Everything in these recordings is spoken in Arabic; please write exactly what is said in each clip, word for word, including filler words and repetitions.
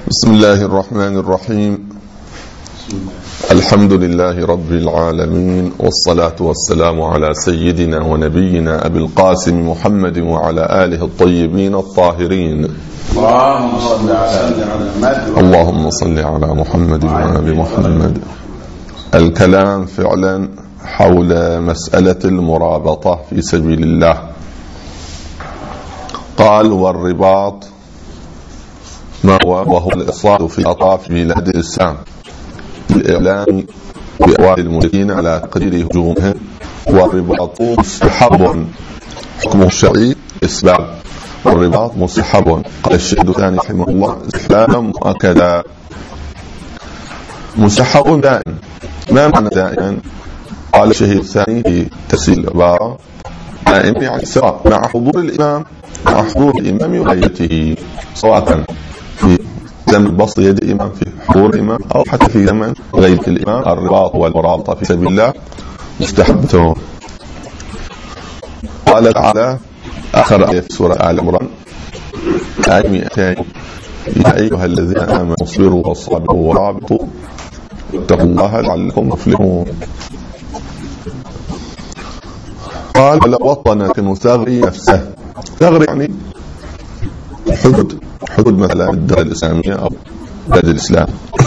بسم الله الرحمن الرحيم. الحمد لله رب العالمين، والصلاة والسلام على سيدنا ونبينا أبي القاسم محمد وعلى آله الطيبين الطاهرين. اللهم صل على محمد اللهم صل على محمد وآل محمد. الكلام فعلا حول مسألة المرابطة في سبيل الله. قال: والرباط ما هو؟ وهو الإصرار في أطراف بلاد الإسلام بالإعلام بأوائل المشركين على تقدير هجومهم. والرباط مستحب، حكمه الشرعي إسباب، والرباط مستحب. قال الشيخ الثاني رحمه الله: استحبابا مؤكدا. مستحب دائما. ما معنى دائما؟ قال الشيخ الثاني في تفسير العبارة: دائما يعني سواء مع حضور الإمام مع حضور الإمام وغيرته، سواء كان في زمن بسط يد الإمام في حضور الإمام أو حتى في زمن غير الإمام. الرباط والمرابطة في سبيل الله مستحبته. قال تعالى آخر آية في سورة آل عمران آية مئتين: يا أيها الذين آمنوا اصبروا وصابروا ورابطوا واتقوا الله لعلكم تفلحون. قال: لو وطن كمثاغري نفسه. ثغر يعني حدود حدود مثلا الدولة الإسلامية أو بلد الإسلام.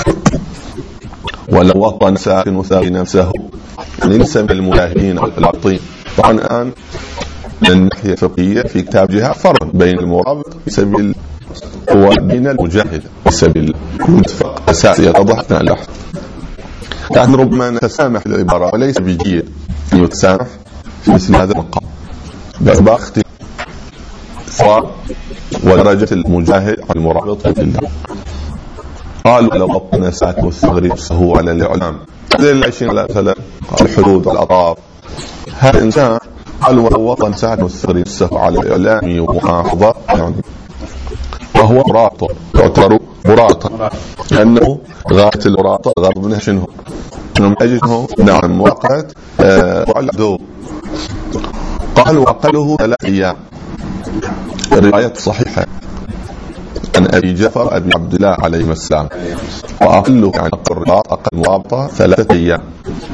ولو وطن ساكن مثاغري نفسه يعني ليس من المجاهدين أو العاطين. طبعا الآن من الناحية الفقهية في كتاب جهاد فرق بين المرابط في سبيل وبين المجاهد في سبيل اتفاق أساسي يتضح لنا الأحد. يعني ربما نتسامح العبارة وليس بجيد أن يتسامح في مثل هذا المقام باعتبار اختلاف سواء ودرجة المجاهد على المرابط في الله. قالوا: لو وطن ساكن الثغر نفسه على الإعلام زي العيشين على مثلا الحدود والأطراف. هذا الإنسان قالوا: لو وطن ساكن الثغر نفسه على الإعلام ومحافظة يعني وهو مرابط، يعتبر مراطة، لأنه غاية المراطة غرض منها شنو؟ من أجله نعم مواقعة العدو. قالوا: أقله ثلاث أيام. الرواية صحيحة عن أبي جعفر أبي عبد الله عليه السلام، وأقله يعني الرباط أقل مرابطة ثلاثة أيام.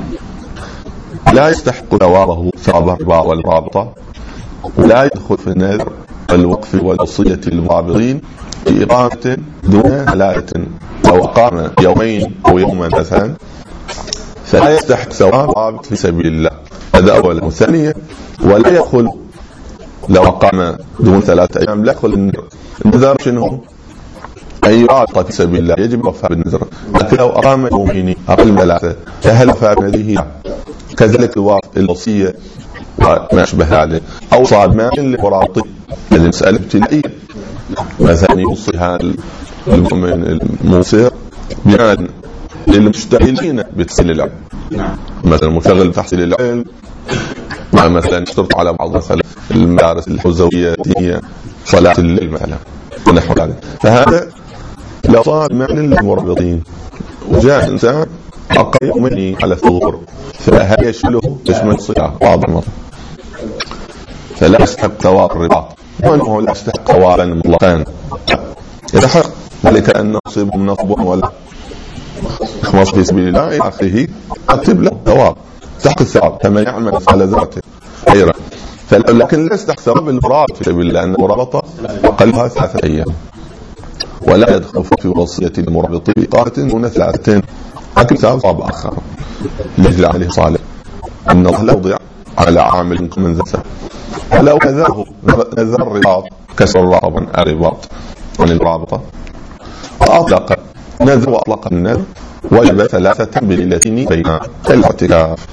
لا يستحق ثوابه ثواب الرباط والمرابطة، ولا يدخل في النذر والوقف والوصية للمرابطين بإقامة دون ثلاثة. لو أقام يومين أو يوما مثلا فلا يستحق ثواب الرابط في سبيل الله. هذا أولا. وثانيا ولا يدخل لو أقام دون ثلاثة أيام لا يدخل النذر. شنو؟ أي رابطة في سبيل الله يجب الوفاء بالنذر. لكن لو أقام يومين أقل من ثلاثة فهل وفاء بهذه؟ كذلك الوصية وما أشبه ذلك. أو صاد مال لمرابطين، هذه مسألة ابتلائية. مثلا يوصي هذا المؤمن الموسر بمال للمشتغلين بتحصيل العلم، مثلا مشغل تحصيل العلم، مثلا يشترط على بعض مثلا المدارس الحزوية الدينية صلاة الليل مثلا ونحو ذلك. فهذا لو صار مال للمرابطين وجاء إنسان أقل يومين على الثغور فهذا يشمله يشمل صلاة واضح مرة، فلا يستحق ثواب الرباط، وأنه لا يستحق ثوابا مطلقا. يستحق ذلك أن نصيب نصب ولا خمس في سبيل الله إلى آخره أكتب له ثواب، يستحق الثواب كما يعمل على ذاته خيرا. لكن لا يستحق ثواب المرابط في سبيل الله، أن المرابطة أقلها ثلاثة أيام. ولا يدخل في وصية المرابط بإقامة دون ثلاثة، لكن ثواب آخر لجل عليه صالح أن الله لا يضيع على عامل من ذاته. ولو نذره نذر الرباط كسر رابا الرباط عن المرابطة وأطلق نذر وأطلق النذر وجب ثلاثة بليلتين بين الاعتكاف.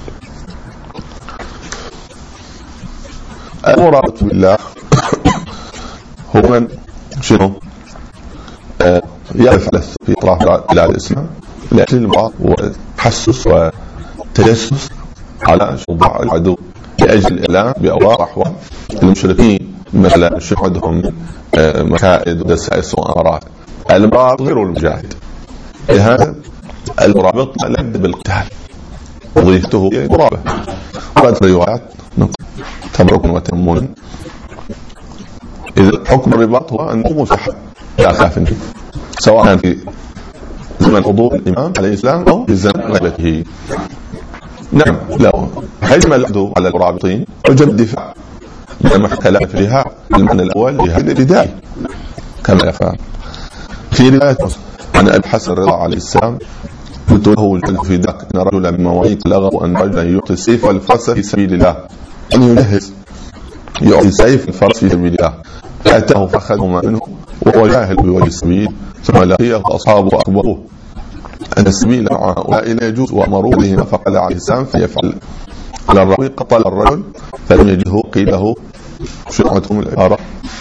المرابط بالله هو من شنو آه يفعل في إطراف بلاد الإسلام لأجل المرابط وتحسس وتجسس على شظاع العدو، لأجل الإعلام بأوضاع أحوال المشركين، مثلا شهدهم مكائد ودسائس وأمارات. المرابط غير المجاهد، لهذا المرابط لا يبدأ بالقتال، وظيفته مرابط. وقد روايات تبرك وتمون. إذا حكم الرباط هو أنه مستحب لا خاف منه، سواء كان في زمن حضور الإمام عليه السلام أو في زمن غيبته. نعم، لو حجم العدو على المرابطين وجب الدفاع بما كلام فيها المعنى الأول جهاد الابتدائي كما يفعل. في رواية عن أبي الحسن الرضا عليه السلام قلت له في ذاك أن رجلا من مواعيق لغوا أن رجلا يعطي السيف والفرس في سبيل الله، أن يجهز يعطي السيف والفرس في سبيل الله، فأتاه فأخذهما منه وهو جاهل بوجه السبيل، ثم لقيه أصحابه أخبروه أن السبيل مع هؤلاء لا يجوز وأمروا بهما، فقال عليه السلام فيفعل. على الراوي قتل الرجل فلم يجده، قيل له شرعتهم العبارة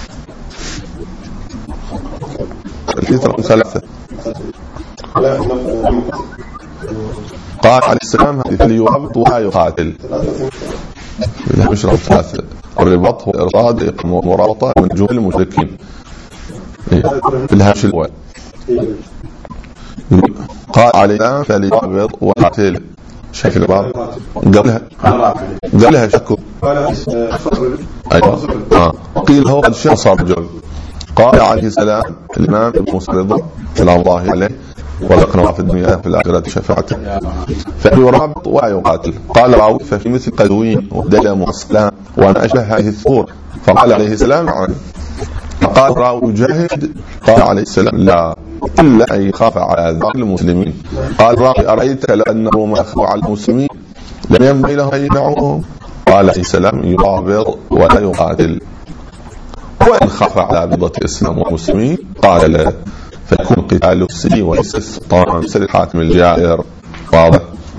الفترة ثلاثة. قال عليه السلام فليربط ولا يقاتل. مش ربط ثلاثة، الرباط هو إرصاد مرابطة من جهل المشركين في الهامش الأول. قال عليه السلام فليربط ولا يقاتل. شايف البعض قبلها قبلها شكو أيوة آه. قيل هو قد شخص رجل. قال عليه السلام الإمام ابن مسرد سلام الله عليه ورزقنا في الدنيا في الآخرة شفاعته فليرابط ولا يقاتل. قال راوي ففي مثل قدوين ودلم وصلام وأنا أشبه هذه الثور، فقال عليه السلام عنه. فقال راوي جاهد قال عليه السلام لا إلا أن يخاف على ذات المسلمين. قال راوي أرأيتك لأنه ما أخاف على المسلمين لم ينبغي لهم أن يمنعوهم. قال عليه السلام يرابط ولا يقاتل. وإن خاف على بضة الإسلام والمسلمين قال لا، فيكون قتال السي وليس السلطان مثل الحاكم الجائر. واضح.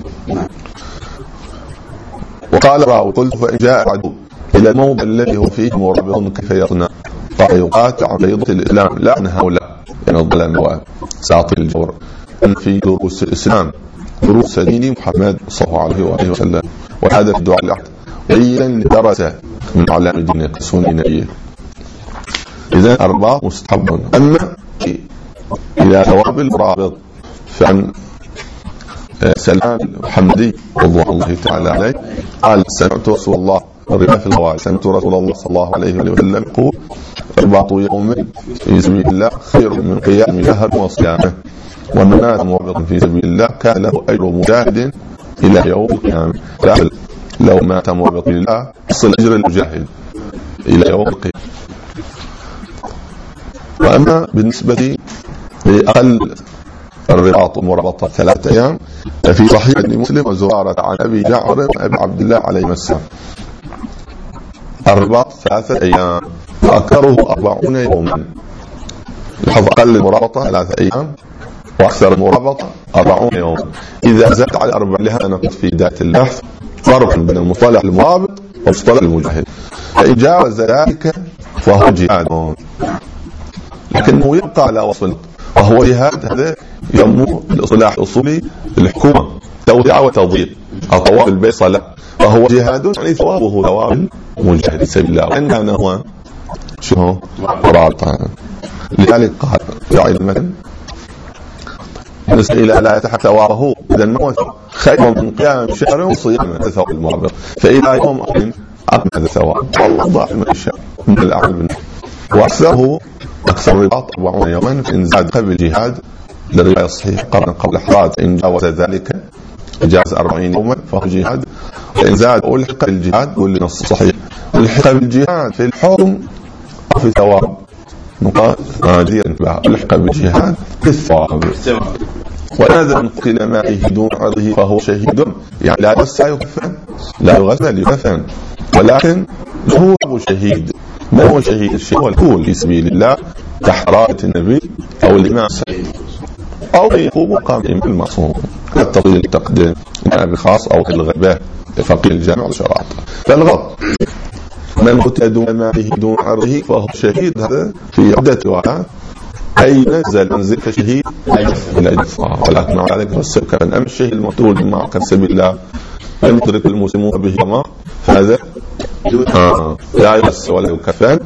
وقال راوي قلت فإن جاء عدو إلى الموضع الذي هو فيه مرابط كيف يصنع؟ قال يقاتل عن بيضة الإسلام لا عن هؤلاء يعني الظلام وساطي الجور. أن في دروس الإسلام دروس دين محمد صلى الله عليه وآله وسلم، وهذا في الدعاء الأحد وإيلا لدرسة من علام دين قسوني نبيه. إذا أربعة مستحب. أما إلى ثواب المرابط فعن سلمان الحمدي رضي الله تعالى عليه قال سمعت رسول الله الرواية في الغوائل سمعت رسول الله صلى الله عليه وسلم يقول أربعة يوم في سبيل الله خير من قيام شهر وصيامه، ومن مات مرابطا في سبيل الله كان له أجر مجاهد إلى يوم القيامة. لو مات مرابطا لله يصل أجر المجاهد إلى يوم القيامة. وأما بالنسبة لأقل الرباط مرابطة ثلاثة أيام في صحيح مسلم وزرارة عن أبي جعفر وأبي عبد الله عليه السلام الرباط ثلاثة أيام وأكثره أربعون يوما. لاحظ أقل المرابطة ثلاثة أيام وأكثر المرابطة أربعون يوما. إذا زاد على أربع لها نقص في ذات البحث فرق بين المصطلح المرابط ومصطلح المجاهد، فإن جاوز ذلك فهو جهاد، لكنه يبقى على وصل وهو جهاد. هذا يسمى الاصطلاح الاصولي الحكومه توزيع وتضييق او طواف البيت صلاه، وهو جهاد يعني ثوابه ثواب المجاهد في سبيل الله، وان كان هو شنو مرابطا. لذلك قال في المثل بالنسبه الى لا يتحقق ثوابه اذا الموت خير من قيام شهر وصيام ثواب المرابط، فاذا يوم اخر اقم هذا الثواب والله ضاع ما يشاء من الاعمال. واكثره أكثر رباط أربعون يوما، فإن زاد قبل الجهاد للرواية الصحيحة قرن قبل حراد إن جاوز ذلك جاز أربعين يوما فهو جهاد. فإن زاد ألحق بالجهاد والنص صحيح ألحق بالجهاد في الحكم أو في ثواب نقاط نادية ألحق بالجهاد في الثواب. وهذا من قيل مائه دون عرضه فهو شهيد، يعني لا يسعى يكفن لا يغسل يكفن، ولكن هو أبو شهيد. ما هو شهيد؟ الشيء هو الكول في سبيل الله تحت راية النبي أو الإمام أو يقوم مقام الإمام المعصوم التطويل التقديم إمام الخاص أو الغباء فقيه الجامع والشرائط. فالغض من قتل دون ماله دون عرضه فهو شهيد. هذا في عدة روايات أي نزل منزل شهيد إلى الإدفاع، ولكن مع ذلك فالسبب كان أم الشهيد المقتول مع سبيل الله لم يدرك المسلمون به ما فهذا آه. لا يغسل ولا يكفن،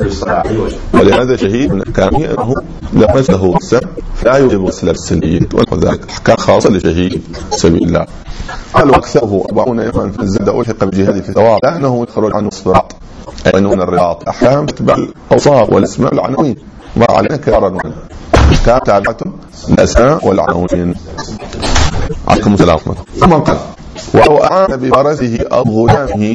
ولهذا شهيد من أحكامه أنه لو مسه السم فلا يجب غسل السليد، وذلك أحكام خاصة لشهيد سبيل الله. قالوا أكثره أربعون يوما في الزاد ألحق بجهاده في ثواب، لأنه يخرج عنه الصراط، أي أنه من الرباط أحكام تتبع الأوصاف والأسماء العناوين مر علينا كرارا كان تابعة الأسماء والعناوين. عليكم السلام. ثم قال ولو أعان بفرسه أو غلامه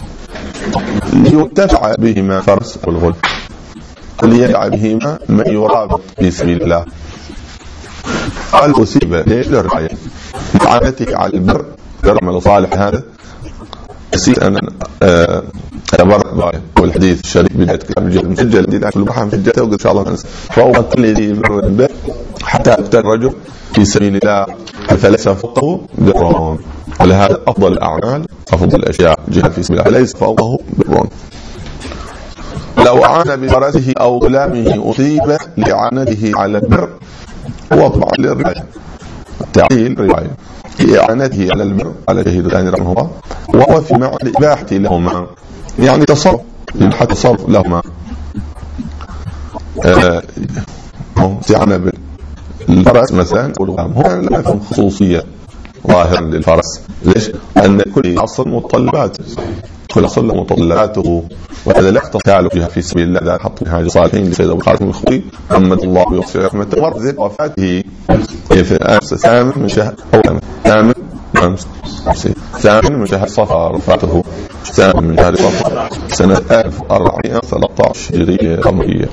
لينتفع بهما فرس أو الغلام ليدع بهما من يرابط في سبيل الله. قال أصيب للرعاية إعانته على البر العمل صالح. هذا نسيت أن أبرر والحديث الشريف بداية كلام الجهل مسجل الذي كل بحث مسجلته وقل إن شاء الله ننسى. فهو كل الذي بر البر حتى يقتل الرجل في سبيل الله فليس فوقه بر، ولهذا أفضل الأعمال أفضل الأشياء جهاد في سبيل الله ليس فوقه بر. لو أعان بفرسه أو غلامه أصيب لإعانته على البر هو طبعا للرواية تعليل رواية لإعانته على البر على شهيد الثاني رحمه الله، وهو في معنى الإباحة لهما يعني تصرف يبحث تصرف لهما استعانة بالفرس مثلا والغلام. هنا لا يفهم خصوصية ظاهرا للفرس. ليش؟ أن كل عصر متطلبات كل عصر له متطلباته، وهذا لا يختص بها في سبيل الله. ذا حط منهاج الصالحين لسيد أبو القاسم الخطيب محمد الله يغفر رحمته ورزق وفاته في الأمس الثامن من شهر أو ثامن ثامن من شهر صفر وفاته ثامن من شهر صفر سنة ألف وأربعمائة وثلاثة عشر هجرية قمرية.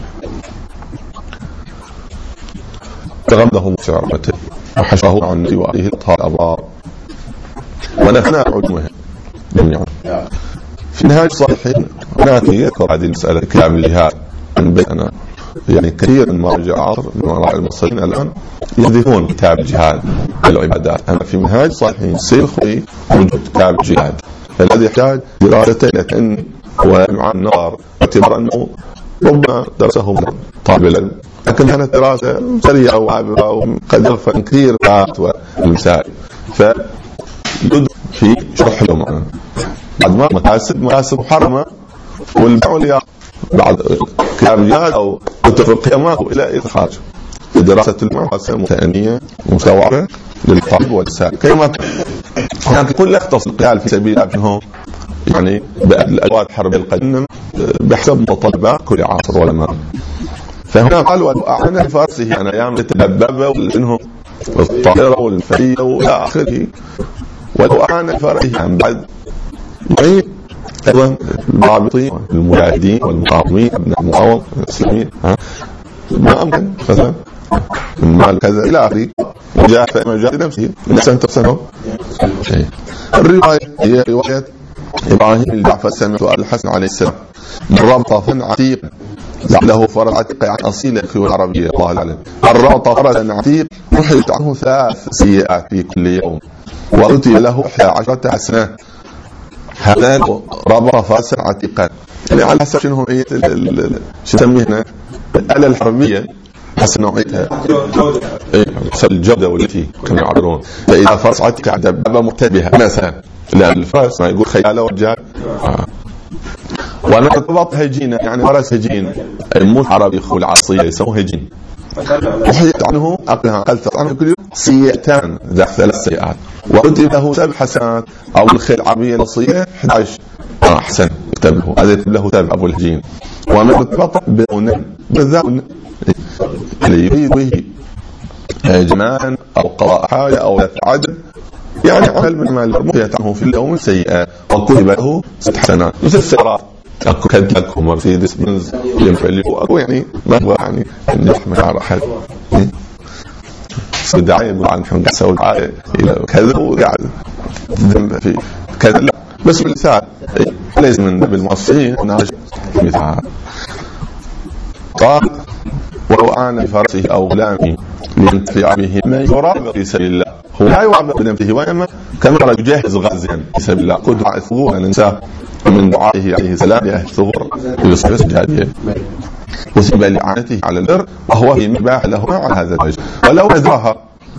تغمده الله في رحمته وحشره عن روايه الأطهار الأبرار ونفنى علمه جميعا. في نهاية الصالحين هناك يذكر هذه المسألة كلام الجهاد من بيننا، يعني كثير من مراجع عصر من مراجع المصريين الآن يذكرون كتاب الجهاد العبادات. أما في منهاج الصالحين سير الخوي وجود كتاب الجهاد الذي يحتاج دراسة ومع النظر باعتبار أنه ربما درسه طالب العلم، لكن كانت دراسة سريعة وعابرة وقد يغفل كثير القاعات والمسائل، فيدرس في شرح لهم بعد ما مكاسب مكاسب محرمة والبيع بعد كتاب الجهاد أو كتب القيامات إلى إخراج دراسة المعرفة متأنية مستوعبة للطالب والسائل. كما يعني كل يختص القتال في سبيل الله يعني بالأدوات الحرب القديمة بحسب متطلبات كل عصر ولما. فهنا قالوا أعلن الفارسي يعني أيام التدبابة والإنهم الطائرة والفرية وإلى آخره. ولو أعلن الفارسي يعني بعد يعني أيضا المرابطين المجاهدين والمقاومين أبناء المقاومة الإسلاميين ما أمكن مثلا المال كذا إلى آخره مجاهد فمجاهد نفسه لسان تقسمه. الرواية هي رواية إبراهيم الجعفر سمع سؤال الحسن عليه السلام من ربط فن عتيق لعله فرد عتيق عن أصيل في العربية الله العلم. الربط فرد عتيق محيط عنه ثلاث سيئات في كل يوم وأتي له إحدى عشرة حسنة. هذا ربط فرسا عتيقا يعني على حسب شنو هي شو تسميها الآلة الحربية حسب نوعيتها حسب الجودة والتي كانوا يعبرون. فإذا فرس عتيق دبابة مرتبهة مثلا لا الفرس ما يقول خياله ورجال آه. وانا ارتبط هجين يعني فرس هجين مو عربي خو العصيه يسموه هجين وحيت عنه اقلها قلت عنه كل سيئتان ذات ثلاث سيئات وكتب له سبع حسنات او الخيل العربيه النصيه أحد عشر آه احسن كتب له هذا يكتب له سبع ابو الهجين. ومن ارتبط بأن بالذات اللي يريد به جماعا او قضاء حاجه او عدل يعني عمل من مال المحيط عنه في اليوم سيئة وكتب له ست حسنات مثل السيارات أكو كاديلاك ومرسيدس بنز ينفعل أكو يعني ما هو يعني إني أحمل على أحد الدعاية يقول عن حين قسوا الدعاية إلى كذا وقاعد في كذا لا بس بالمثال لازم من بالمصريين ونعرف مثال. قال ولو أعان بفرسه أو غلامه لينتفع به من يرابط في سبيل الله هو لا يرابط بنفسه وإنما كما يجهز غازيا في سبيل الله. قد دعاء الثغور أن ننساه من دعائه عليه السلام لأهل الثغور يصبح سجادية وسيب لعنته على البر وهو في مباح له على هذا الوجه. ولو نزلها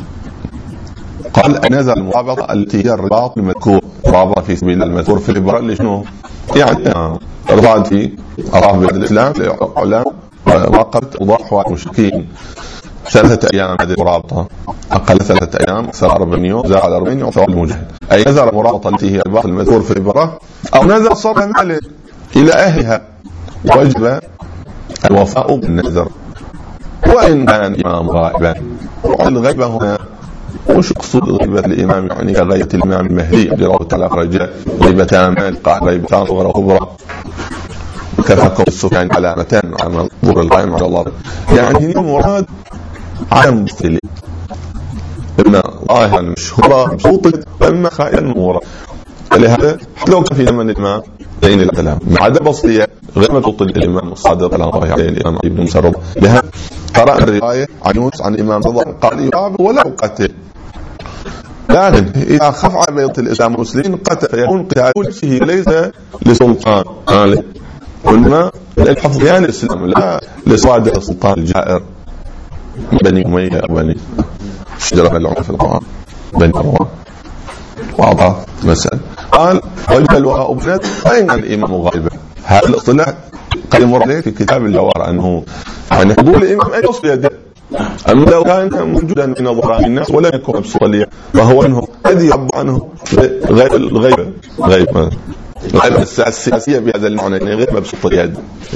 قال نزل المرابطة التي هي الرباط المذكور رابطة في سبيل المذكور في الإبراء اللي شنو يعني رباط في أراف بلاد الإسلام لعلام وقت ضحوا المشركين ثلاثة أيام هذه المرابطة أقل ثلاثة أيام أكثر أربعين يوم زاد على أربعين يوم ثواب المجاهد. أي نزل المرابطة التي هي الباقي المذكور في الإبراء أو نزل صرف ماله إلى أهلها وجب الوفاء بالنذر وإن كان الإمام غائبا. الغيبة هنا وش يقصد غيبة الإمام؟ يعني كغيبة الإمام المهدي رضي الله تعالى عنه، غيبة تامة، قال غيبتان صغرى كبرى، كفكوا السكان علامتان على ظهور الغائب على الله. يعني المراد عدم مستلي، إما ظاهرا مشهورة مبسوطة وإما خائلا مورا. لهذا لو كان في زمن الإمام لين الكلام مع عدم بسطية غير مبسوط الإمام الصادق على الله عليه الإمام ابن مسرب. لهذا قرأ الرواية عن يونس عن الإمام رضا قال يقابل ولا يقتل، لكن إذا خف على بيض الإسلام المسلمين قتل، فيكون قتال وجهه ليس لسلطان آله، وإنما للحفظ يعني الإسلام، لا لصادق السلطان الجائر بني أمية بني شجرة العمر في القرآن بني مروان. واضح مثلا. قال غيب الوراء بنات أين الإمام غائبا؟ هذا الاصطلاح قد يمر عليه في كتاب الجوار أنه يعني حضور الإمام أي يصل يده، أما لو كان موجودا من نظراء الناس ولا يكون مبسوطا فهو أنه الذي يعبر عنه غيب الغيبة غيب الغيبة السياسية بهذا المعنى يعني غير مبسوط اليد.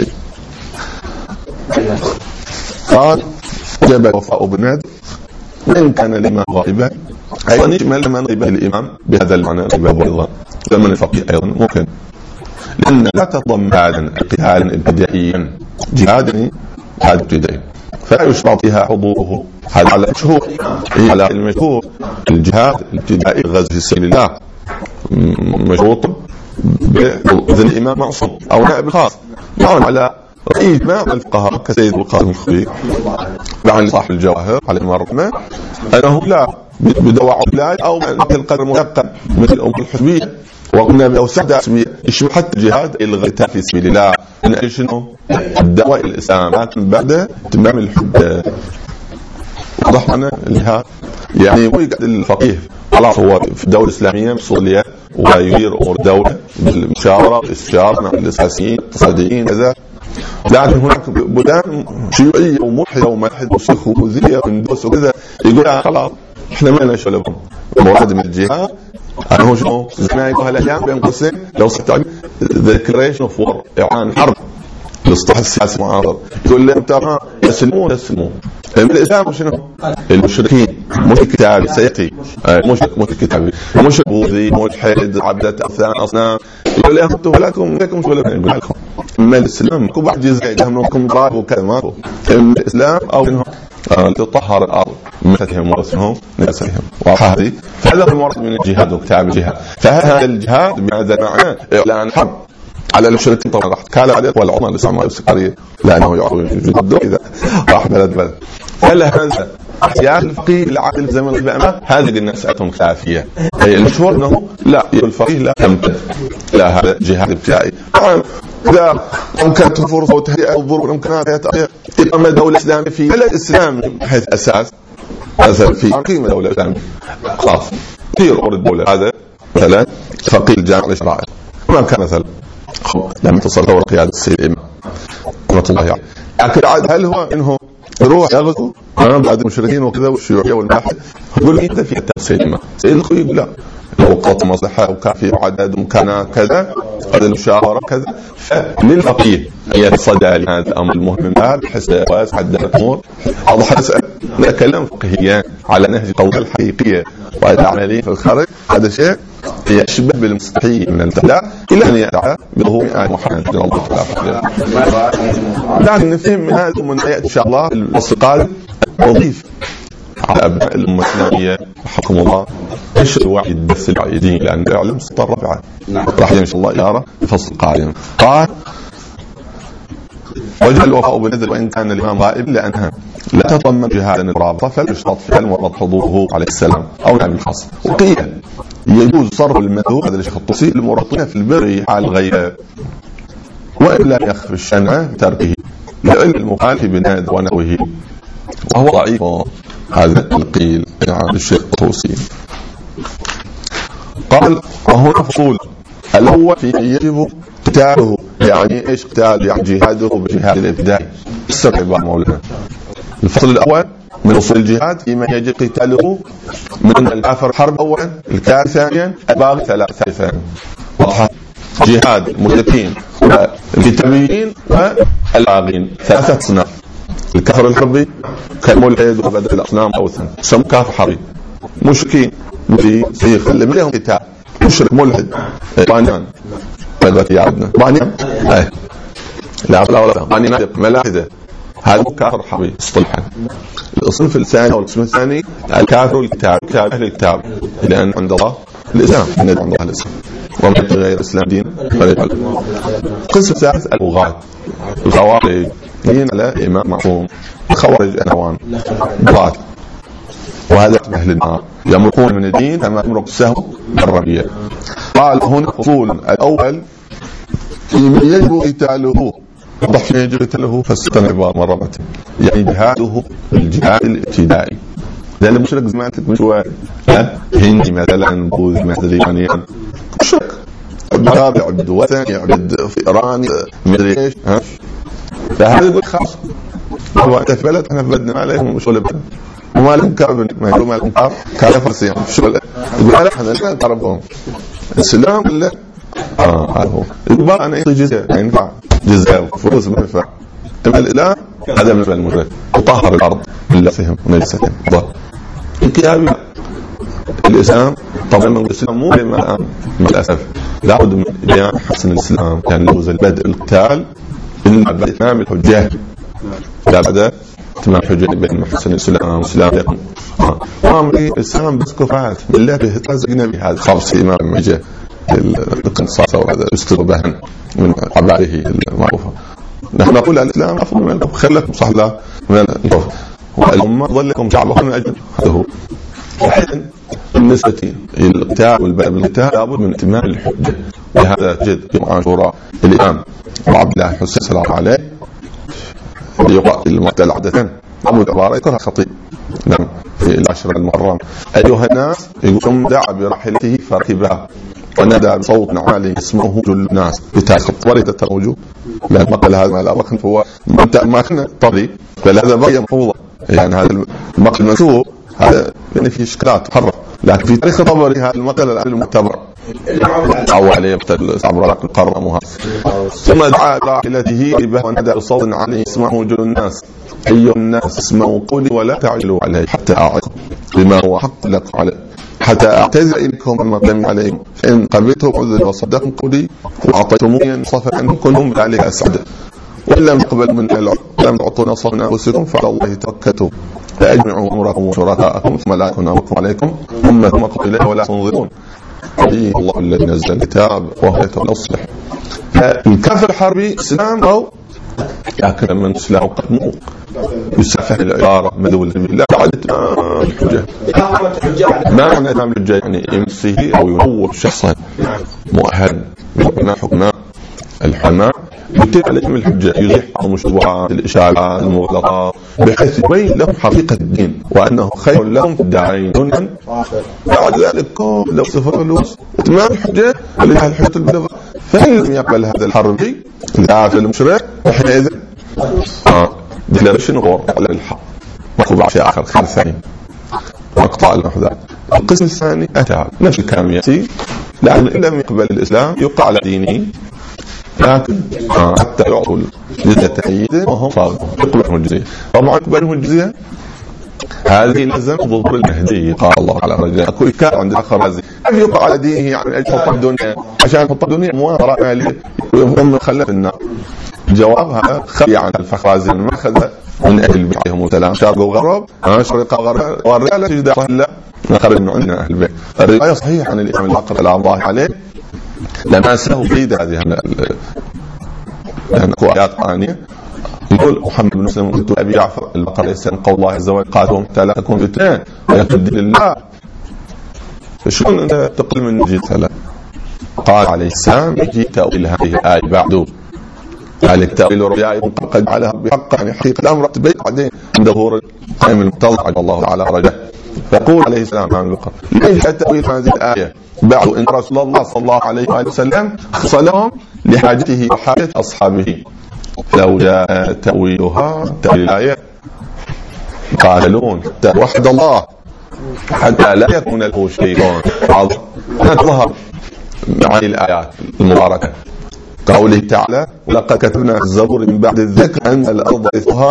قال جب الوفاء بنات وإن كان الإمام غائبا، أيضا يشمل من غيب الإمام بهذا المعنى غيبة أيضا زمن الفقيه أيضا ممكن، لأن لا تضم هذا قتالا ابتدائيا جهادا هذا ابتدائي فلا يشرط فيها حضوره. هذا على المشهور على المشهور الجهاد الابتدائي غزو في سبيل الله مشروط بإذن الإمام معصوم أو نائب خاص. نعم على رأي إجماع الفقهاء كسيد القاسم الخفيف عن صاحب الجواهر على المرمى أنه لا بدواء علاج أو مثل القدر مؤقت مثل أم الحزبية، وقلنا بأوسع اسمية يشمل حتى الجهاد الغتال في سبيل الله من شنو الدواء الإسلام لكن بعد تمام الحدة. وضح معنا الجهاد يعني ويقعد الفقيه خلاص هو في الدولة الإسلامية مسؤولية ويدير أمور الدولة بالمشاورة والاستشارة مع السياسيين الاقتصاديين كذا، لكن هناك بلدان شيوعية وملحدة وملحد وشيخ ووزير وندوس وكذا يقول خلاص احنا ما لنا شغل بهم. مراد من الجهاد أنا هو شنو زمان هالأيام بين قوسين لو صرت declaration of war إعلان حرب الاصطلاح السياسي المعارض يقول لهم ترى يسلمون يسلمون الإسلام شنو المشركين مش الكتاب سيقي مش مش الكتاب مش بوذي ملحد عبدة أوثان أصنام يقول لهم أنتم لكم لكم شو لكم لكم ما الإسلام كم واحد جزء دهمكم ضار وكذا ماكو الإسلام أو إنهم تطهر الأرض مثلهم ورثهم نسلهم وهذه فهذا المراد من الجهاد وكتاب الجهاد. فهذا الجهاد بهذا المعنى إعلان حرب على المشركين طبعا راح كان عليه والعمر الإسلامية السكرية لأنه يعرف جدا إذا راح بلد بلد. هل هذا احتياج الفقيه العقل زي ما قلنا هذه الناس أتهم كافية أي المشهور أنه لا الفقيه لا تمتد لا هذا جهاد ابتدائي. إذا أمكنت فرصة وتهيئة الظروف والإمكانات إقامة دولة إسلامية في بلد إسلامي بحيث أساس مثلا في قيمة دولة إسلامية خاص كثير أمور الدولة هذا مثلا فقيه الجامعة الشرعية ما كان مثلا لما تصل دور قيادة السيد الإمام رحمة الله عليه. لكن عاد هل هو إنه يروح يغزو بعد المشركين وكذا والشيوعية والملاحدة يقول أنت في السيد الإمام سيد الخوي يقول لا لو قط مصلحة وكافي وعدد ومكانات كذا هذا المشاورة كذا. فللفقيه يتصدى لهذا الأمر المهم هذا بحيث واسع الأمور. أضح أسأل نتكلم فقهيا على نهج قول الحقيقية والعملية في الخارج هذا شيء يشبه بالمستحيل من التحليل إلى أن يدعى بظهور آية محمد صلى الله عليه وسلم. لكن نفهم من هذا من آيات إن شاء الله الأصدقاء وظيف على أبناء الأمة الإسلامية حكم الله إيش الوعي الدرس العيدين لأن العلم سطر ربعة راح إن شاء الله يرى الفصل القادم. قال وجه الوفاء بنذر وإن كان الإمام غائب لأنها لا تضمن جهادا الرابطة فليشترط في المرض حضوره عليه السلام أو نعم الخاص. وقيل يجوز صرف المذوب هذا الشيخ الطوسي المرطين في البر حال غيره وإن لم يخف الشنع تركه لأن المخالف بناد ونوه وهو ضعيف. هذا القيل عن الشيخ الطوسي. قال وهنا فصول الأول في يجب قتاله يعني إيش قتال يعني جهاده بجهاد الإبداعي السبع بقى مولانا. الفصل الأول من أصول الجهاد فيما يجب قتاله من الكافر حرب أولا الكافر ثانيا الباغي ثالثا. واضح جهاد المشركين والكتابيين والباغين ثلاثة صناف الكفر الحربي كالملحد وبدء الأصنام أوثن سموا كافر حربي. مشركين في يخلم لهم كتاب مشرك ملحد بانيان بدأت يعبنا بانيان ايه لا لا ولا بانيان ملاحدة هذا كافر حربي اصطلحا. الصنف الثاني أو القسم الثاني الكافر الكتاب كافر أهل الكتاب لأن عند الله الإسلام عند الله الإسلام ومن غير الإسلام دين فليقل. القسم الثالث البغاة الخوارج دين على إمام معصوم الخوارج أنوان بغاة وهذا أهل النار يمرقون من الدين كما يمرق السهم الرمية. قال هنا فصول الأول في من يجب قتاله وضح في يجب قتاله فاستقن عبارة مرة يعني جهاده الجهاد الابتدائي لأن المشرك زي ما أنت من شوية هندي مثلا بوذ مثلا يعني مشرك يعبد يعبد وثن يعبد في إيران مدري إيش ها فهذا يقول خلاص هو أنت في بلد أنا في بلدنا ما عليهم مش ولا بلد وما لهم كعب ما يقولوا ما لهم كعب كعب فرسيان شو يقول أنا إحنا لا نقربهم السلام لا آه هذا هو يقول أنا يعطي جزء ينفع جزء فلوس ما ينفع أما الإله هذا بالنسبة للمشرك وطهر الأرض من لفهم ونجستهم ضل الكتابي الإسلام طبعا من الإسلام مو لما الآن مع الأسف لابد من بيان حسن الإسلام كان لوز البدء القتال إن بعد إتمام الحجة لا بعد إتمام الحجة بين حسن الإسلام والإسلام يقوم وامر الإسلام بس كفاية بالله به تلزقنا بهذا خاص إمام المجة القنصاصة وهذا يستر بهن من عباره المعروفة. نحن نقول الإسلام أفضل منكم خلكم صح لا من الكفر والأمة ظلكم شعبهم من أجل هذا هو. وحين بالنسبة للقتال والباب القتال لابد من اتمام الحجة لهذا جد يوم عاشوراء الإمام عبد الله حسين سلام عليه يقرأ المقتل عادة أبو العبارة يكره خطيب نعم في العشر المحرم أيها الناس يقوم دعا برحلته فركبها ونادى بصوت عالي اسمه جل الناس بتاخد ورد الوجوه لأن مقل هذا على الأرخن فهو ما كان طري بل هذا بقي مفروضة يعني هذا المقل منسوب هذا يعني في إشكالات محرف لكن في تاريخ طبري هذا المقل المعتبر أو عليه مقتل عبر القرمها ثم دعا راحلته ونادى بصوت عالي اسمه جل الناس أيها الناس اسمعوا قولي ولا تعجلوا عليه حتى أعظكم بما هو حق لكم عليه حتى أعتذر إليكم عما قدم عليكم فإن قبلتم عذر وصدقكم قولي وأعطيتموني صفا أن كنتم ذلك أسعد وإن لم تقبل من العرض لم تعطوا نصف من أنفسكم فعلى الله توكلتم فأجمعوا أموركم وشركاءكم ثم لا يكن أمركم عليكم ثم تمقوا إليه ولا تنظرون عليه الله الذي نزل الكتاب وهو يتولى الصلح. فالكافر الحربي إسلام أو لكن من إسلام قدمه يسافح العبارة مدول لا تعدت الحجة ما معنى إتمام الحجة يعني يمسيه أو ينور شخصا مؤهل من حكماء الحماء يتم عليهم الحجة يزيح عنهم الشبهات الإشاعات المغلطات بحيث يبين لهم حقيقة الدين وأنه خير لهم في الداعين دنيا بعد ذلك لو صفر الوس إتمام الحجة لها الحجة البلغة فإن لم يقبل هذا الحربي الكافر المشرك وحينئذ آه ديكلاريشن غور على الحق مقطع شيء آخر خير ثاني مقطع المحذار. القسم الثاني أتى نفس الكلام يأتي لأن لم يقبل الإسلام يبقى على دينه لكن آه حتى يعطوا جزية تأييد وهم صاروا يقبلهم الجزية طبعا يقبلهم الجزية هذه لازم ظهور المهدي قال الله على رجاء كل كان عند الآخر هذه هل يبقى على دينه يعني أجل حط الدنيا عشان حط الدنيا موارا مالية وهم خلف النار. جوابها خلي عن الفخرازي ما أخذ من أهل بيت عليهم السلام شرق وغرب شرق وغرب والرجال تجد أهل نقرر إنه عندنا أهل البيت. الرواية صحيحة عن الإمام الباقر على الله عليه لما أسله قيد هذه لأن آيات قرآنية يقول محمد بن مسلم قلت أبي جعفر البقرة يسأل قول الله عز وجل قاتهم حتى لا تكون فتنة ويكون دين الله فشلون أنت تقل من نجيد ثلاث قال عليه السلام يجي تأويل هذه الآية بعده قال تأويل الرؤيا قد عليها بحق يعني حقيقة الأمر تبين بعدين عند ظهور القائم المتضع الله تعالى رجاه فقول عليه السلام عن البقرة ليش تأويل هذه الآية بعد إن رسول الله صلى الله عليه وسلم خص لهم لحاجته وحاجة أصحابه لو جاء تأويلها تأويل الآية قالون وحد الله حتى لا يكون له شيطان عظيم ظهر معاني الآيات المباركة قوله تعالى ولقد كتبنا في الزبور من بعد الذكر أن الأرض يرثها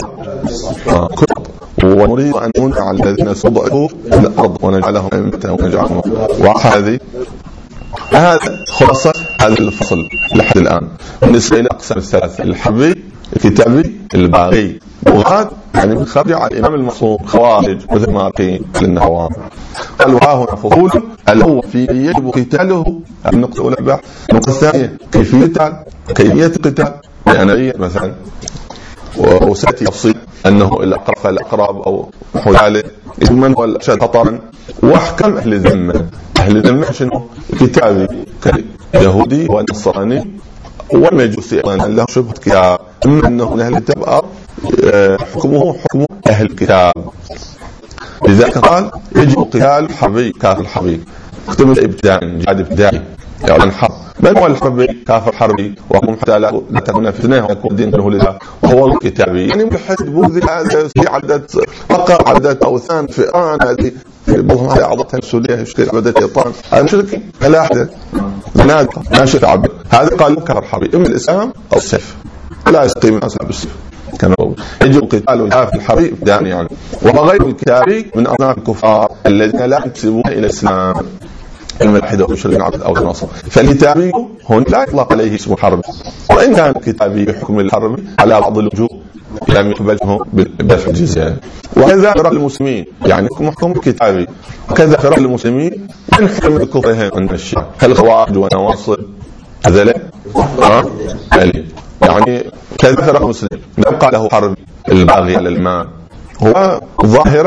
آه كتب، ونريد أن نمنع الذين استضعفوا في الأرض ونجعلهم أئمة ونجعلهم. وهذه هذا خلاصة هذا الفصل لحد الآن. بالنسبة إلى أقسام الثلاثة: الحربي، الكتابي، الباغي. وهذا يعني من خرج على الإمام المعصوم خوارج مثل ماركين للنهوان. قال وها هنا فصول: الأول في يجب قتاله، النقطة الأولى البحث. النقطة الثانية كيفية القتال، كيفية القتال بأنوية مثلا، وسيأتي تفصيل أنه الأقرب فالأقرب أو نحو ذلك، من هو الأشد خطرا، وأحكام أهل الذمة. أهل الذمة شنو؟ كتابي كيهودي ونصراني والمجوسي أيضا له شبهة كتاب، إما أنه من أهل الكتاب أو حكمه حكم أهل الكتاب. لذلك قال يجب قتال حربي كافر حربي. اكتب الابتداء جهاد ابتدائي يعني الحرب. من هو الحربي كافر حربي؟ وهم حتى لا تكون فتنة ويكون الدين كله لله، وهو الكتابي. يعني ملحد بوذي هذا في عدد بقى عدد أوثان فئران، هذه بعضهم هذه أعضتها السورية يشتري عبدة يطان، هذا مشرك فلا أحد زنادقة ماشي تعبد. هذا قال كافر حربي إما الإسلام أو السيف، لا يستقيم الناس بالسيف. يجب قتال الكافر الحربي ابتداء يعني. وغير الكتابي من أصناف الكفار الذين لا ينتسبون إلى الإسلام، الملحد أو المشرك أو النصر. فالكتابي هون لا يطلق عليه اسم حرب، وإن كان الكتابي بحكم الحرب على بعض الوجوه لم يقبله بدفع الجزية. وكذا فرق المسلمين يعني محكم الكتابي، وكذا فرق المسلمين من حكم الكفرهم عند الشيعة كالخوارج ونواصب هذا لا آه؟ يعني كذا فرق المسلمين يبقى له حرب. الباغي على المال هو ظاهرا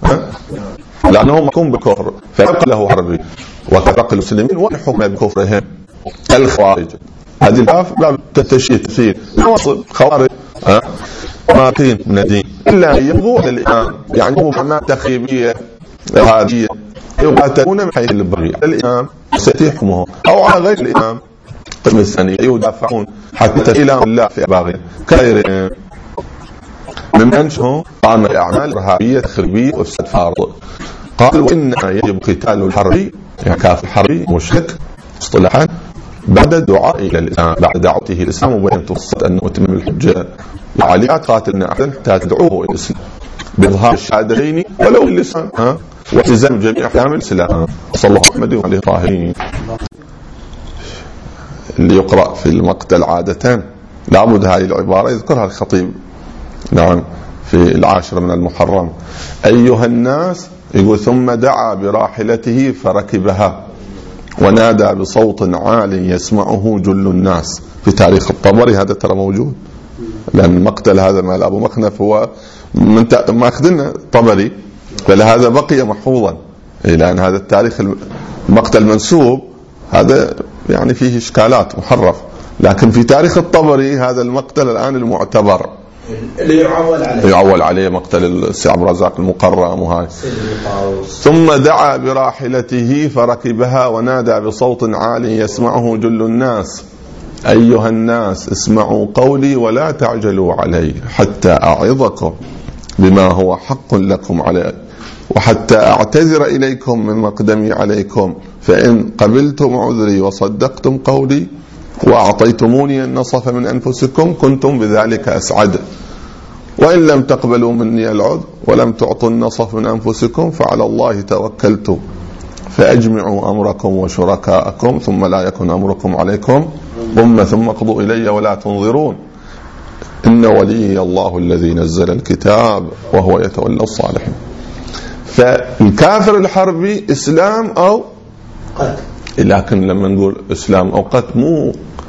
لأنه محكوم بالكفر فيبقى له حربي، وكفرق المسلمين والحكم بكفرهم الخوارج. هذه الآف لا تتشيء تفسير نواصب خوارج أه؟ ماركين من الدين إلا يبغوا للإمام، يعني هم حماة تخريبية هذه يقاتلون من حيث البغي الإمام ستحكمه أو على غير الإمام قسم الثاني يدافعون حتى إلى الله في باغي كغيرهم من أنشهم قام الأعمال الإرهابية تخريبية وفساد فارض. قال وإن يجب قتال الحربي يعني كافر حربي مشرك اصطلاحا بعد الدعاء إلى الإسلام، بعد دعوته الإسلام وبين توصت أنه تم الحجة وعليها قاتلنا أحدا حتى تدعوه إلى الإسلام بإظهار الشهادتين ولو اللسان ها والتزام جميع أحكام الإسلام. صلى الله عليه وعليه الطاهرين. اللي يقرأ في المقتل عادة لابد هذه العبارة يذكرها الخطيب نعم في العاشر من المحرم: أيها الناس، يقول ثم دعا براحلته فركبها ونادى بصوت عال يسمعه جل الناس. في تاريخ الطبري هذا ترى موجود، لأن المقتل هذا مال أبو مخنف هو من ما أخذنا طبري، فلهذا بقي محفوظا، لأن هذا التاريخ المقتل منسوب هذا يعني فيه إشكالات محرف، لكن في تاريخ الطبري هذا المقتل الآن المعتبر اللي يعول عليه يعول عليه مقتل السي عبد الرزاق المقرم وهاي. ثم دعا براحلته فركبها ونادى بصوت عال يسمعه جل الناس: أيها الناس اسمعوا قولي ولا تعجلوا علي حتى أعظكم بما هو حق لكم علي، وحتى أعتذر إليكم من مقدمي عليكم، فإن قبلتم عذري وصدقتم قولي وأعطيتموني النصف من أنفسكم كنتم بذلك أسعد، وإن لم تقبلوا مني العذر ولم تعطوا النصف من أنفسكم فعلى الله توكلت، فأجمعوا أمركم وشركاءكم ثم لا يكن أمركم عليكم ثم ثم قضوا إلي ولا تنظرون، إن ولي الله الذي نزل الكتاب وهو يتولى الصالحين. فالكافر الحربي إسلام أو قتل، لكن لما نقول إسلام أو قتل مو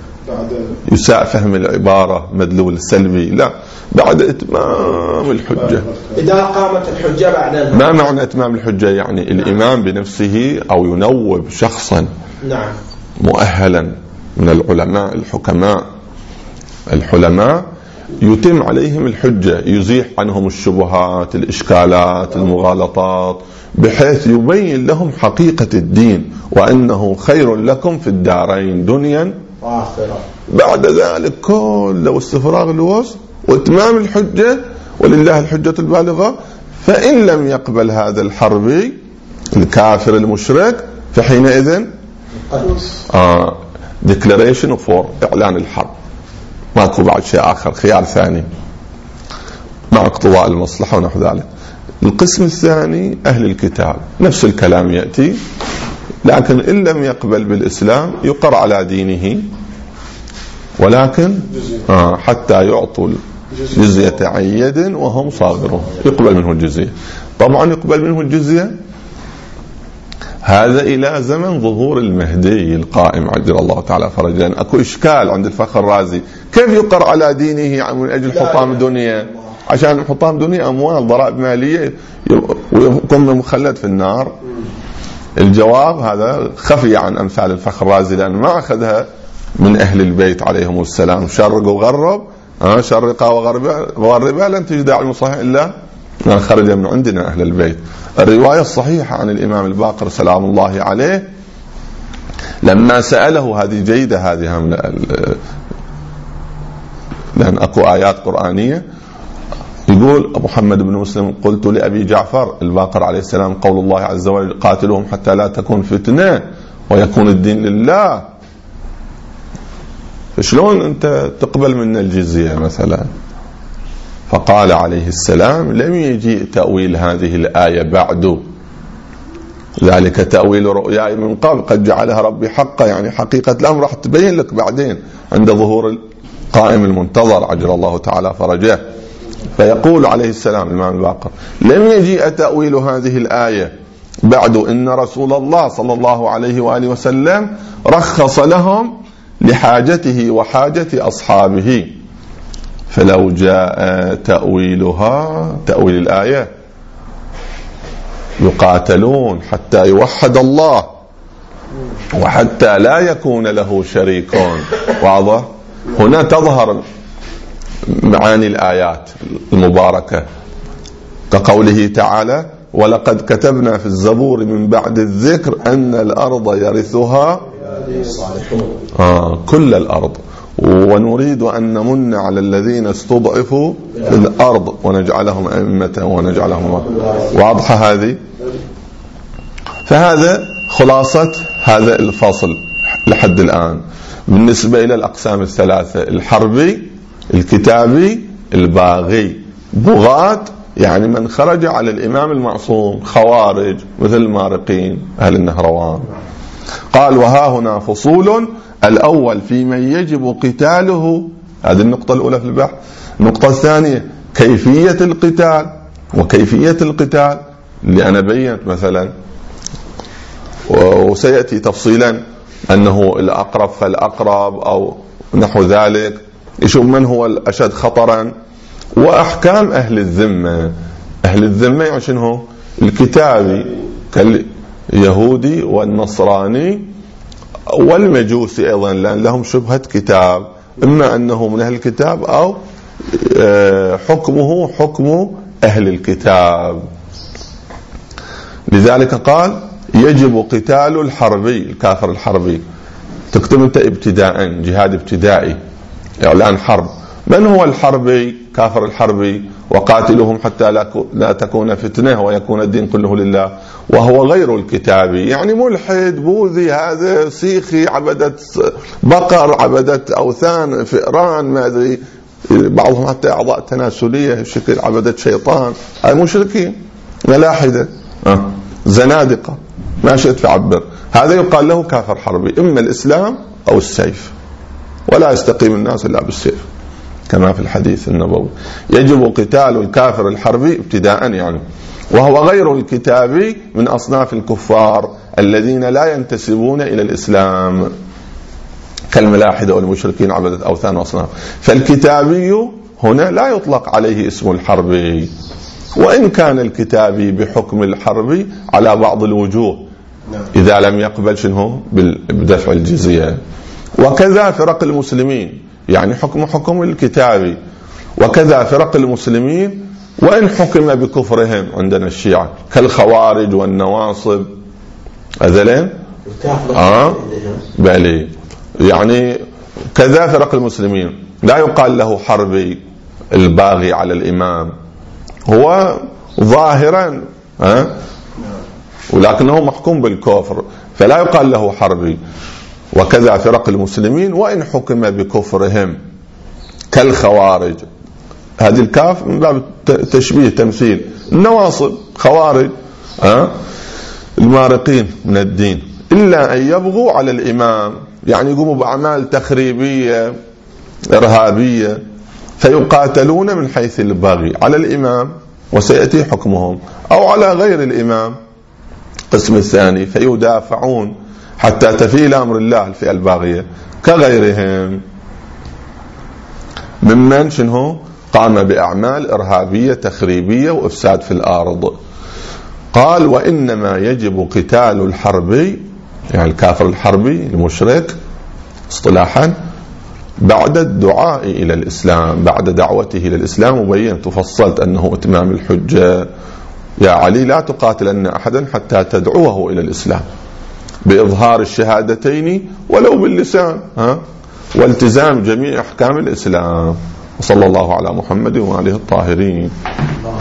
يساء فهم العبارة مدلول سلبي، لا، بعد إتمام الحجة. إذا قامت الحجة بعد ما معنى إتمام الحجة؟ يعني الإمام بنفسه أو ينوب شخصا نعم مؤهلا من العلماء الحكماء الحلماء يتم عليهم الحجة، يزيح عنهم الشبهات الإشكالات المغالطات، بحيث يبين لهم حقيقة الدين وأنه خير لكم في الدارين دنيا وآخرة. بعد ذلك كل واستفراغ الوصف وإتمام الحجة ولله الحجة البالغة. فإن لم يقبل هذا الحربي الكافر المشرك فحينئذ آه declaration for إعلان الحرب، ماكو بعد شيء آخر خيار ثاني. مع اقتضاء المصلحة ونحو ذلك. القسم الثاني أهل الكتاب نفس الكلام يأتي، لكن إن لم يقبل بالإسلام يقر على دينه، ولكن آه حتى يعطوا الجزية عن يد وهم صاغرون، يقبل منه الجزية. طبعا يقبل منه الجزية هذا إلى زمن ظهور المهدي القائم عجل الله تعالى فرجا. أكو إشكال عند الفخر الرازي، كيف يقر على دينه من أجل حطام الدنيا؟ عشان حطام دنيا أموال ضرائب مالية ويكون مخلد في النار. الجواب هذا خفي عن أمثال الفخر الرازي، لأن ما أخذها من أهل البيت عليهم السلام. شرق وغرب، آه شرقا وغربا لن تجد علم صحيح إلا من خرج من عندنا أهل البيت. الرواية الصحيحة عن الإمام الباقر سلام الله عليه لما سأله، هذه جيدة هذه من لأن أكو آيات قرآنية، يقول أبو محمد بن مسلم قلت لأبي جعفر الباقر عليه السلام قول الله عز وجل قاتلهم حتى لا تكون فتنة ويكون الدين لله، فشلون أنت تقبل منا الجزية مثلا؟ فقال عليه السلام لم يجيء تأويل هذه الآية بعد، ذلك تأويل رؤياي من قبل قد جعلها ربي حقا، يعني حقيقة الأمر راح تبين لك بعدين عند ظهور القائم المنتظر عجل الله تعالى فرجه. فيقول عليه السلام الإمام الباقر لم يجيء تأويل هذه الآية بعد، إن رسول الله صلى الله عليه وآله وسلم رخص لهم لحاجته وحاجة أصحابه، فلو جاء تأويلها تأويل الآية يقاتلون حتى يوحد الله وحتى لا يكون له شريكون. واضح؟ هنا تظهر معاني الآيات المباركة كقوله تعالى ولقد كتبنا في الزبور من بعد الذكر أن الأرض يرثها آه كل الأرض ونريد أن نمن على الذين استضعفوا في الأرض ونجعلهم أئمة ونجعلهم. واضحة هذه؟ فهذا خلاصة هذا الفصل لحد الآن بالنسبة إلى الأقسام الثلاثة: الحربي، الكتابي، الباغي. بغاة يعني من خرج على الإمام المعصوم، خوارج مثل المارقين أهل النهروان. قال وها هنا فصول: الأول في من يجب قتاله، هذه النقطة الأولى في البحث. النقطة الثانية كيفية القتال، وكيفية القتال اللي أنا بينت مثلا وسيأتي تفصيلا أنه الأقرب فالأقرب أو نحو ذلك، يشوف من هو الأشد خطرا. وأحكام أهل الذمة. أهل الذمة يعني شنو؟ الكتابي كاليهودي والنصراني والمجوسي أيضا، لأن لهم شبهة كتاب، إما أنه من أهل الكتاب أو حكمه حكم أهل الكتاب. لذلك قال يجب قتال الحربي، الكافر الحربي. تكتب أنت ابتداء، جهاد ابتدائي، إعلان حرب. من هو الحربي؟ كافر الحربي: وقاتلهم حتى لا تكون فتنة ويكون الدين كله لله. وهو غير الكتابي، يعني ملحد بوذي، هذا سيخي، عبدت بقر، عبدت أوثان، فئران، ما أدري، بعضهم حتى أعضاء تناسلية شكل عبدت شيطان. هاي مشركين ملاحدة أه. زنادقة، ما شئت فعبر. هذا يقال له كافر حربي، إما الإسلام أو السيف، ولا يستقيم الناس إلا بالسيف كما في الحديث النبوي. يجب قتال الكافر الحربي ابتداء يعني. وهو غير الكتابي من أصناف الكفار الذين لا ينتسبون إلى الإسلام كالملاحدة والمشركين عبدة أوثان وأصنام. فالكتابي هنا لا يطلق عليه اسم الحربي، وإن كان الكتابي بحكم الحربي على بعض الوجوه إذا لم يقبل شنه بدفع الجزية. وكذا فرق المسلمين، يعني حكم حكم الكتابي. وكذا فرق المسلمين وإن حكم بكفرهم عندنا الشيعة كالخوارج والنواصب. أذلين آه بالي يعني كذا فرق المسلمين لا يقال له حربي الباغي على الإمام، هو ظاهرا آه ولكنه محكوم بالكفر، فلا يقال له حربي. وكذا فرق المسلمين وإن حكم بكفرهم كالخوارج هذه الكاف من باب تشبيه تمثيل. النواصب خوارج أه؟ المارقين من الدين، إلا أن يبغوا على الإمام، يعني يقوموا بأعمال تخريبية إرهابية فيقاتلون من حيث البغي على الإمام وسيأتي حكمهم، أو على غير الإمام القسم الثاني فيدافعون حتى تفيل أمر الله الفئة الباغية كغيرهم ممن شنو قام بأعمال إرهابية تخريبية وإفساد في الأرض. قال وإنما يجب قتال الحربي، يعني الكافر الحربي المشرك اصطلاحا، بعد الدعاء إلى الإسلام، بعد دعوته إلى الإسلام. وبينت وفصلت أنه إتمام الحجة يا علي لا تقاتلن أحدا حتى تدعوه إلى الإسلام بإظهار الشهادتين ولو باللسان، ها، والتزام جميع أحكام الإسلام. وصلى الله على محمد وآله الطاهرين.